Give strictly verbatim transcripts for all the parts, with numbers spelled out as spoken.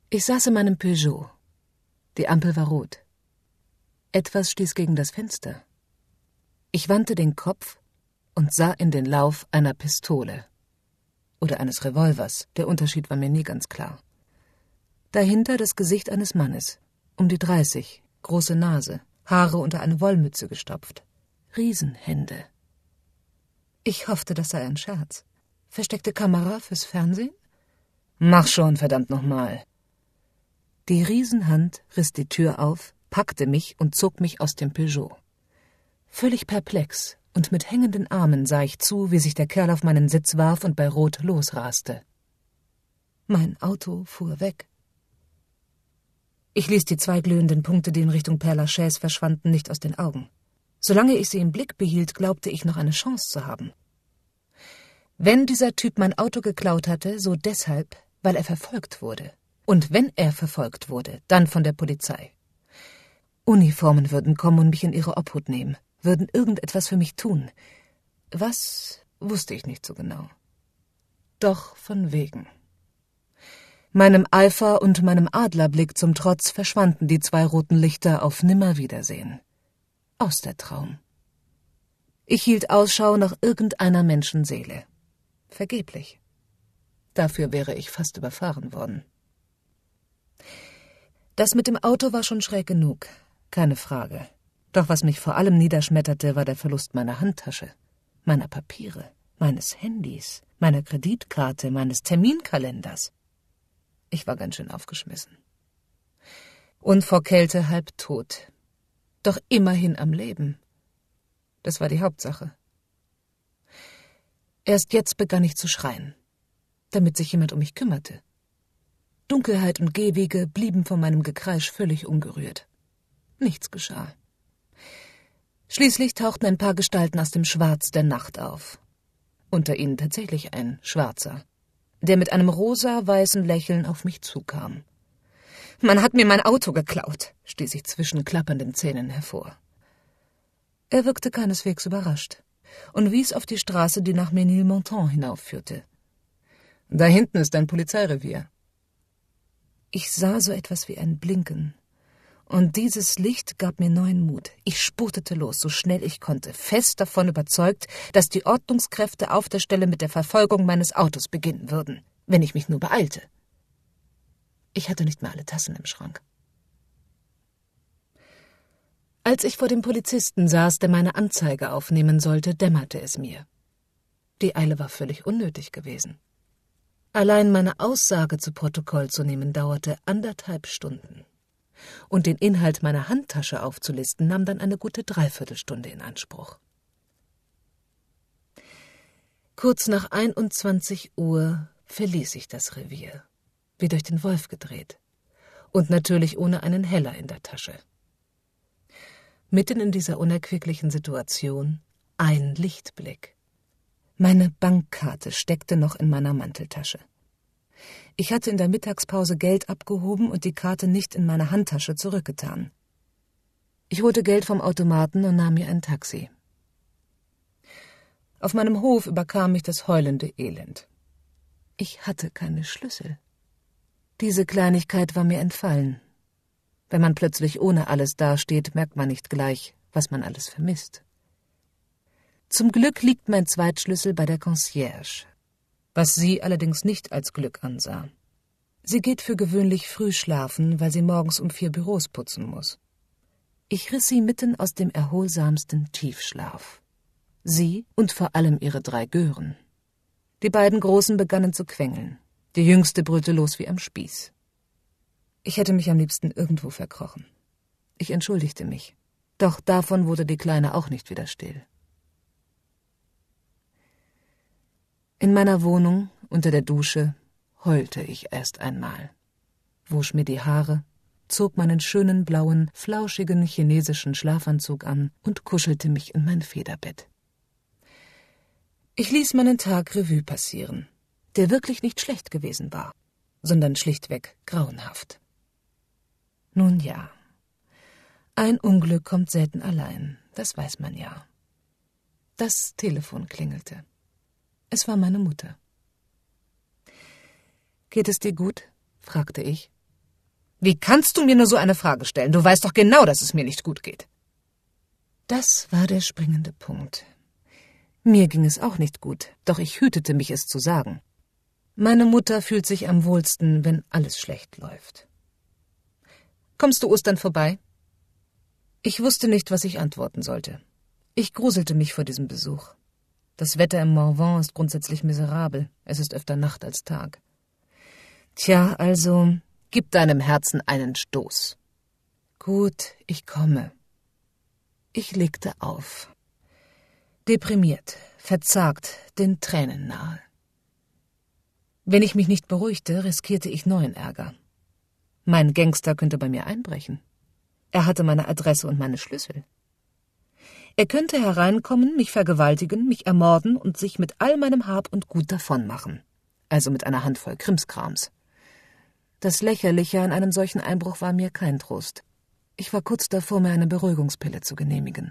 Ich saß in meinem Peugeot. Die Ampel war rot. Etwas stieß gegen das Fenster. Ich wandte den Kopf und sah in den Lauf einer Pistole. Oder eines Revolvers, der Unterschied war mir nie ganz klar. Dahinter das Gesicht eines Mannes, um die dreißig, große Nase, Haare unter eine Wollmütze gestopft. Riesenhände. Ich hoffte, das sei ein Scherz. Versteckte Kamera fürs Fernsehen? Mach schon, verdammt nochmal. Die Riesenhand riss die Tür auf, packte mich und zog mich aus dem Peugeot. Völlig perplex und mit hängenden Armen sah ich zu, wie sich der Kerl auf meinen Sitz warf und bei Rot losraste. Mein Auto fuhr weg. Ich ließ die zwei glühenden Punkte, die in Richtung Père Lachaise verschwanden, nicht aus den Augen. Solange ich sie im Blick behielt, glaubte ich noch eine Chance zu haben. Wenn dieser Typ mein Auto geklaut hatte, so deshalb, weil er verfolgt wurde. Und wenn er verfolgt wurde, dann von der Polizei. Uniformen würden kommen und mich in ihre Obhut nehmen, würden irgendetwas für mich tun. Was, wusste ich nicht so genau. Doch von wegen. Meinem Eifer und meinem Adlerblick zum Trotz verschwanden die zwei roten Lichter auf Nimmerwiedersehen. Aus der Traum. Ich hielt Ausschau nach irgendeiner Menschenseele. Vergeblich. Dafür wäre ich fast überfahren worden. Das mit dem Auto war schon schräg genug, keine Frage. Doch was mich vor allem niederschmetterte, war der Verlust meiner Handtasche, meiner Papiere, meines Handys, meiner Kreditkarte, meines Terminkalenders. Ich war ganz schön aufgeschmissen. Und vor Kälte halb tot. Doch immerhin am Leben. Das war die Hauptsache. Erst jetzt begann ich zu schreien, damit sich jemand um mich kümmerte. Dunkelheit und Gehwege blieben von meinem Gekreisch völlig ungerührt. Nichts geschah. Schließlich tauchten ein paar Gestalten aus dem Schwarz der Nacht auf. Unter ihnen tatsächlich ein Schwarzer, der mit einem rosa-weißen Lächeln auf mich zukam. »Man hat mir mein Auto geklaut«, stieß ich zwischen klappernden Zähnen hervor. Er wirkte keineswegs überrascht und wies auf die Straße, die nach Ménilmontant hinaufführte. »Da hinten ist ein Polizeirevier.« Ich sah so etwas wie ein Blinken. Und dieses Licht gab mir neuen Mut. Ich spurtete los, so schnell ich konnte, fest davon überzeugt, dass die Ordnungskräfte auf der Stelle mit der Verfolgung meines Autos beginnen würden, wenn ich mich nur beeilte. Ich hatte nicht mehr alle Tassen im Schrank. Als ich vor dem Polizisten saß, der meine Anzeige aufnehmen sollte, dämmerte es mir. Die Eile war völlig unnötig gewesen. Allein meine Aussage zu Protokoll zu nehmen, dauerte anderthalb Stunden. Und den Inhalt meiner Handtasche aufzulisten, nahm dann eine gute Dreiviertelstunde in Anspruch. Kurz nach einundzwanzig Uhr verließ ich das Revier, wie durch den Wolf gedreht, und natürlich ohne einen Heller in der Tasche. Mitten in dieser unerquicklichen Situation ein Lichtblick. Meine Bankkarte steckte noch in meiner Manteltasche. Ich hatte in der Mittagspause Geld abgehoben und die Karte nicht in meine Handtasche zurückgetan. Ich holte Geld vom Automaten und nahm mir ein Taxi. Auf meinem Hof überkam mich das heulende Elend. Ich hatte keine Schlüssel. Diese Kleinigkeit war mir entfallen. Wenn man plötzlich ohne alles dasteht, merkt man nicht gleich, was man alles vermisst. Zum Glück liegt mein Zweitschlüssel bei der Concierge, was sie allerdings nicht als Glück ansah. Sie geht für gewöhnlich früh schlafen, weil sie morgens um vier Büros putzen muss. Ich riss sie mitten aus dem erholsamsten Tiefschlaf. Sie und vor allem ihre drei Gören. Die beiden Großen begannen zu quengeln. Die Jüngste brüllte los wie am Spieß. Ich hätte mich am liebsten irgendwo verkrochen. Ich entschuldigte mich. Doch davon wurde die Kleine auch nicht wieder still. In meiner Wohnung, unter der Dusche, heulte ich erst einmal, wusch mir die Haare, zog meinen schönen blauen, flauschigen chinesischen Schlafanzug an und kuschelte mich in mein Federbett. Ich ließ meinen Tag Revue passieren, der wirklich nicht schlecht gewesen war, sondern schlichtweg grauenhaft. Nun ja, ein Unglück kommt selten allein, das weiß man ja. Das Telefon klingelte. Es war meine Mutter. »Geht es dir gut?« fragte ich. Wie kannst du mir nur so eine Frage stellen? Du weißt doch genau, dass es mir nicht gut geht. Das war der springende Punkt. Mir ging es auch nicht gut, doch ich hütete mich, es zu sagen. Meine Mutter fühlt sich am wohlsten, wenn alles schlecht läuft. Kommst du Ostern vorbei? Ich wusste nicht, was ich antworten sollte. Ich gruselte mich vor diesem Besuch. Das Wetter im Morvan ist grundsätzlich miserabel. Es ist öfter Nacht als Tag. Tja, also, gib deinem Herzen einen Stoß. Gut, ich komme. Ich legte auf. Deprimiert, verzagt, den Tränen nahe. Wenn ich mich nicht beruhigte, riskierte ich neuen Ärger. Mein Gangster könnte bei mir einbrechen. Er hatte meine Adresse und meine Schlüssel. Er könnte hereinkommen, mich vergewaltigen, mich ermorden und sich mit all meinem Hab und Gut davonmachen. Also mit einer Handvoll Krimskrams. Das Lächerliche an einem solchen Einbruch war mir kein Trost. Ich war kurz davor, mir eine Beruhigungspille zu genehmigen.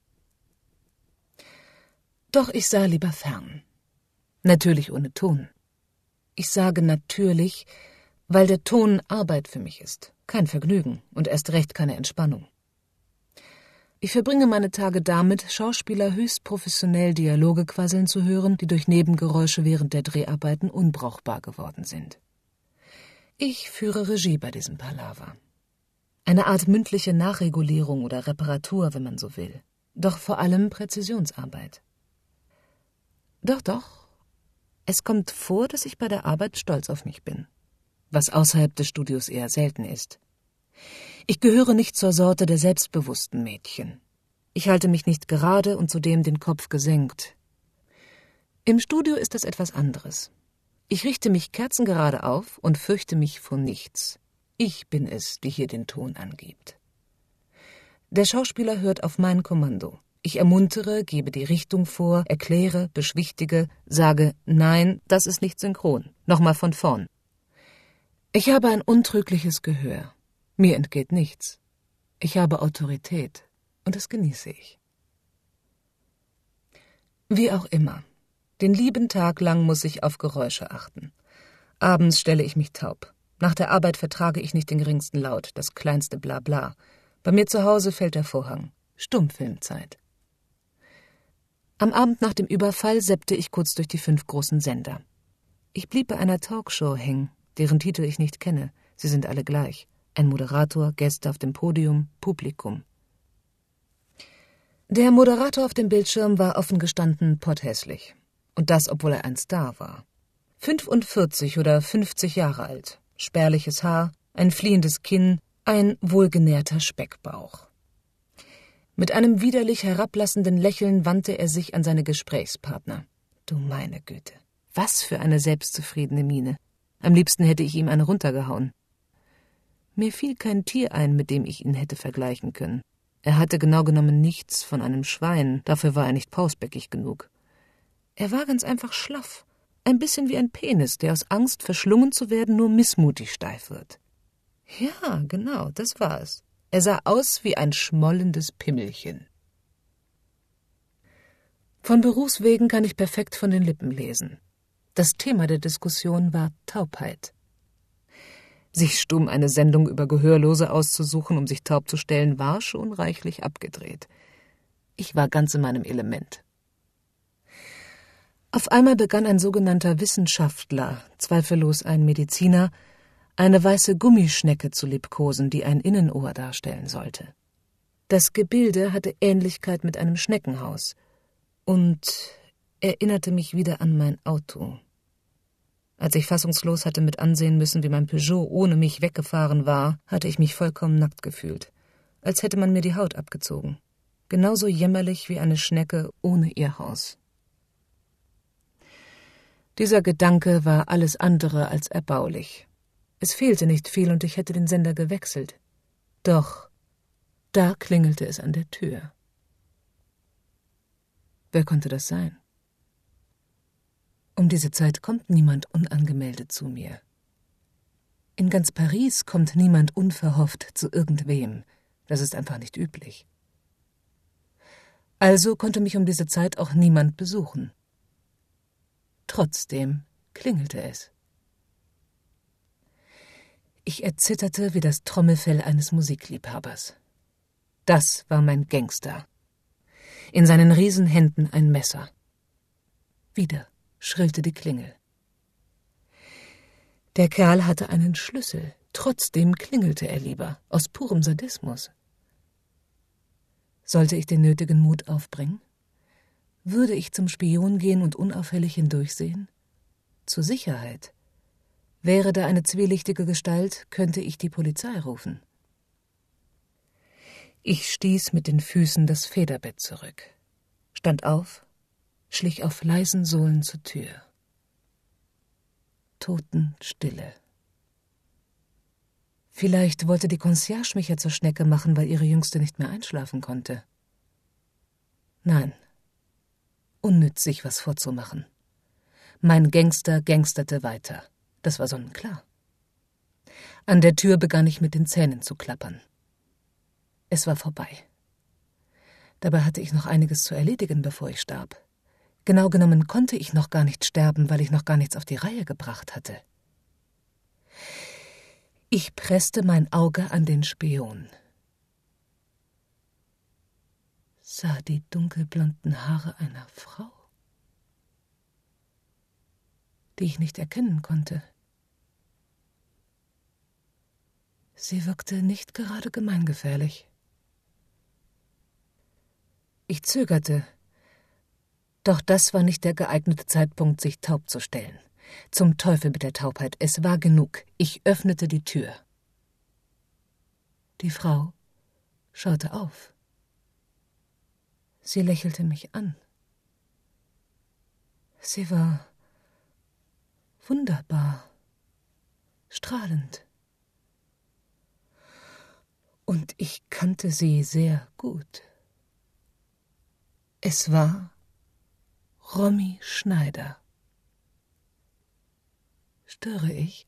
Doch ich sah lieber fern. Natürlich ohne Ton. Ich sage natürlich, weil der Ton Arbeit für mich ist, kein Vergnügen und erst recht keine Entspannung. Ich verbringe meine Tage damit, Schauspieler höchst professionell Dialoge quasseln zu hören, die durch Nebengeräusche während der Dreharbeiten unbrauchbar geworden sind. Ich führe Regie bei diesem Palaver. Eine Art mündliche Nachregulierung oder Reparatur, wenn man so will. Doch vor allem Präzisionsarbeit. Doch, doch. Es kommt vor, dass ich bei der Arbeit stolz auf mich bin. Was außerhalb des Studios eher selten ist. Ich gehöre nicht zur Sorte der selbstbewussten Mädchen. Ich halte mich nicht gerade und zudem den Kopf gesenkt. Im Studio ist es etwas anderes. Ich richte mich kerzengerade auf und fürchte mich vor nichts. Ich bin es, die hier den Ton angibt. Der Schauspieler hört auf mein Kommando. Ich ermuntere, gebe die Richtung vor, erkläre, beschwichtige, sage, nein, das ist nicht synchron. Nochmal von vorn. Ich habe ein untrügliches Gehör. Mir entgeht nichts. Ich habe Autorität und das genieße ich. Wie auch immer. Den lieben Tag lang muss ich auf Geräusche achten. Abends stelle ich mich taub. Nach der Arbeit vertrage ich nicht den geringsten Laut, das kleinste Blabla. Bei mir zu Hause fällt der Vorhang. Stummfilmzeit. Am Abend nach dem Überfall seppte ich kurz durch die fünf großen Sender. Ich blieb bei einer Talkshow hängen, deren Titel ich nicht kenne. Sie sind alle gleich. Ein Moderator, Gäste auf dem Podium, Publikum. Der Moderator auf dem Bildschirm war offen gestanden potthässlich. Und das, obwohl er ein Star war. fünfundvierzig oder fünfzig Jahre alt, spärliches Haar, ein fliehendes Kinn, ein wohlgenährter Speckbauch. Mit einem widerlich herablassenden Lächeln wandte er sich an seine Gesprächspartner. Du meine Güte, was für eine selbstzufriedene Miene. Am liebsten hätte ich ihm eine runtergehauen. Mir fiel kein Tier ein, mit dem ich ihn hätte vergleichen können. Er hatte genau genommen nichts von einem Schwein, dafür war er nicht pausbäckig genug. Er war ganz einfach schlaff, ein bisschen wie ein Penis, der aus Angst, verschlungen zu werden, nur missmutig steif wird. Ja, genau, das war es. Er sah aus wie ein schmollendes Pimmelchen. Von Berufswegen kann ich perfekt von den Lippen lesen. Das Thema der Diskussion war Taubheit. Sich stumm eine Sendung über Gehörlose auszusuchen, um sich taub zu stellen, war schon reichlich abgedreht. Ich war ganz in meinem Element. Auf einmal begann ein sogenannter Wissenschaftler, zweifellos ein Mediziner, eine weiße Gummischnecke zu liebkosen, die ein Innenohr darstellen sollte. Das Gebilde hatte Ähnlichkeit mit einem Schneckenhaus und erinnerte mich wieder an mein Auto. Als ich fassungslos hatte mit ansehen müssen, wie mein Peugeot ohne mich weggefahren war, hatte ich mich vollkommen nackt gefühlt, als hätte man mir die Haut abgezogen. Genauso jämmerlich wie eine Schnecke ohne ihr Haus. Dieser Gedanke war alles andere als erbaulich. Es fehlte nicht viel und ich hätte den Sender gewechselt. Doch da klingelte es an der Tür. Wer konnte das sein? Um diese Zeit kommt niemand unangemeldet zu mir. In ganz Paris kommt niemand unverhofft zu irgendwem. Das ist einfach nicht üblich. Also konnte mich um diese Zeit auch niemand besuchen. Trotzdem klingelte es. Ich erzitterte wie das Trommelfell eines Musikliebhabers. Das war mein Gangster. In seinen Riesenhänden ein Messer. Wieder schrillte die Klingel. Der Kerl hatte einen Schlüssel, trotzdem klingelte er lieber, aus purem Sadismus. Sollte ich den nötigen Mut aufbringen? Würde ich zum Spion gehen und unauffällig hindurchsehen? Zur Sicherheit. Wäre da eine zwielichtige Gestalt, könnte ich die Polizei rufen. Ich stieß mit den Füßen das Federbett zurück, stand auf, schlich auf leisen Sohlen zur Tür. Totenstille. Vielleicht wollte die Concierge mich ja zur Schnecke machen, weil ihre Jüngste nicht mehr einschlafen konnte. Nein, unnütz, sich was vorzumachen. Mein Gangster gangsterte weiter, das war sonnenklar. An der Tür begann ich mit den Zähnen zu klappern. Es war vorbei. Dabei hatte ich noch einiges zu erledigen, bevor ich starb. Genau genommen konnte ich noch gar nicht sterben, weil ich noch gar nichts auf die Reihe gebracht hatte. Ich presste mein Auge an den Spion. Sah die dunkelblonden Haare einer Frau, die ich nicht erkennen konnte. Sie wirkte nicht gerade gemeingefährlich. Ich zögerte, doch das war nicht der geeignete Zeitpunkt, sich taub zu stellen. Zum Teufel mit der Taubheit, es war genug. Ich öffnete die Tür. Die Frau schaute auf. Sie lächelte mich an. Sie war wunderbar, strahlend. Und ich kannte sie sehr gut. Es war Romy Schneider. Störe ich?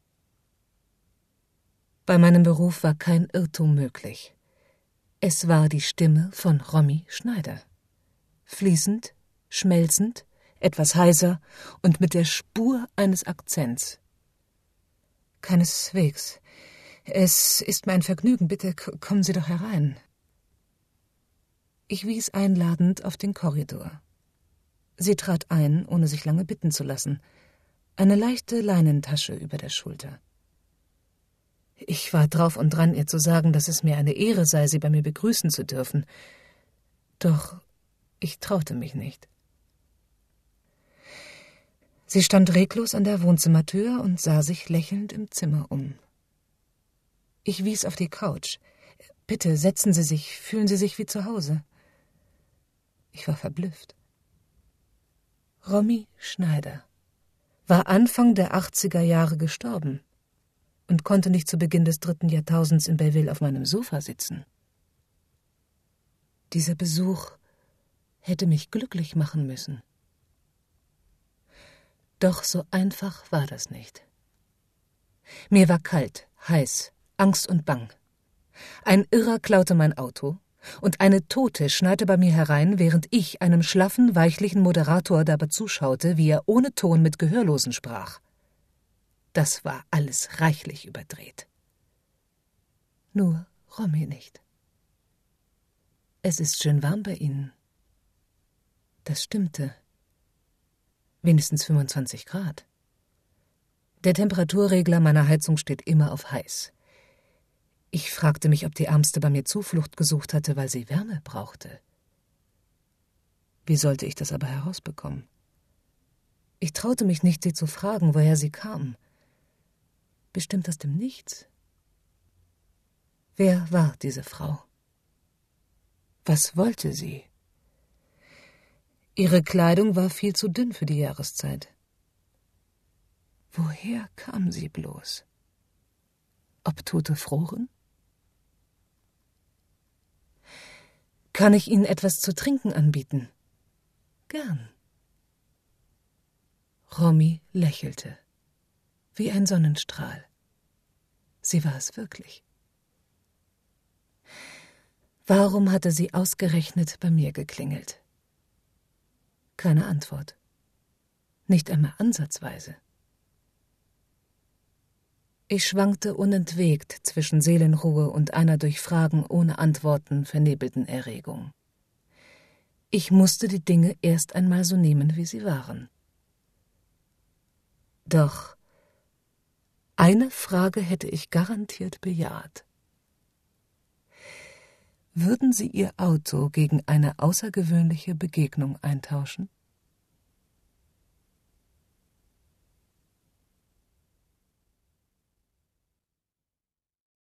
Bei meinem Beruf war kein Irrtum möglich. Es war die Stimme von Romy Schneider. Fließend, schmelzend, etwas heiser und mit der Spur eines Akzents. Keineswegs. Es ist mir ein Vergnügen, bitte kommen Sie doch herein. Ich wies einladend auf den Korridor. Sie trat ein, ohne sich lange bitten zu lassen. Eine leichte Leinentasche über der Schulter. Ich war drauf und dran, ihr zu sagen, dass es mir eine Ehre sei, sie bei mir begrüßen zu dürfen. Doch ich traute mich nicht. Sie stand reglos an der Wohnzimmertür und sah sich lächelnd im Zimmer um. Ich wies auf die Couch. »Bitte, setzen Sie sich, fühlen Sie sich wie zu Hause.« Ich war verblüfft. Romy Schneider war Anfang der achtziger Jahre gestorben und konnte nicht zu Beginn des dritten Jahrtausends in Belleville auf meinem Sofa sitzen. Dieser Besuch hätte mich glücklich machen müssen. Doch so einfach war das nicht. Mir war kalt, heiß, Angst und Bang. Ein Irrer klaute mein Auto, und eine Tote schneite bei mir herein, während ich einem schlaffen, weichlichen Moderator dabei zuschaute, wie er ohne Ton mit Gehörlosen sprach. Das war alles reichlich überdreht. Nur Romy nicht. »Es ist schön warm bei Ihnen.« Das stimmte. Wenigstens fünfundzwanzig Grad. Der Temperaturregler meiner Heizung steht immer auf heiß. Ich fragte mich, ob die Ärmste bei mir Zuflucht gesucht hatte, weil sie Wärme brauchte. Wie sollte ich das aber herausbekommen? Ich traute mich nicht, sie zu fragen, woher sie kam. Bestimmt aus dem Nichts. Wer war diese Frau? Was wollte sie? Ihre Kleidung war viel zu dünn für die Jahreszeit. Woher kam sie bloß? Ob Tote froren? »Kann ich Ihnen etwas zu trinken anbieten?« »Gern.« Romy lächelte, wie ein Sonnenstrahl. Sie war es wirklich. Warum hatte sie ausgerechnet bei mir geklingelt? Keine Antwort. Nicht einmal ansatzweise. Ich schwankte unentwegt zwischen Seelenruhe und einer durch Fragen ohne Antworten vernebelten Erregung. Ich musste die Dinge erst einmal so nehmen, wie sie waren. Doch eine Frage hätte ich garantiert bejaht. Würden Sie Ihr Auto gegen eine außergewöhnliche Begegnung eintauschen?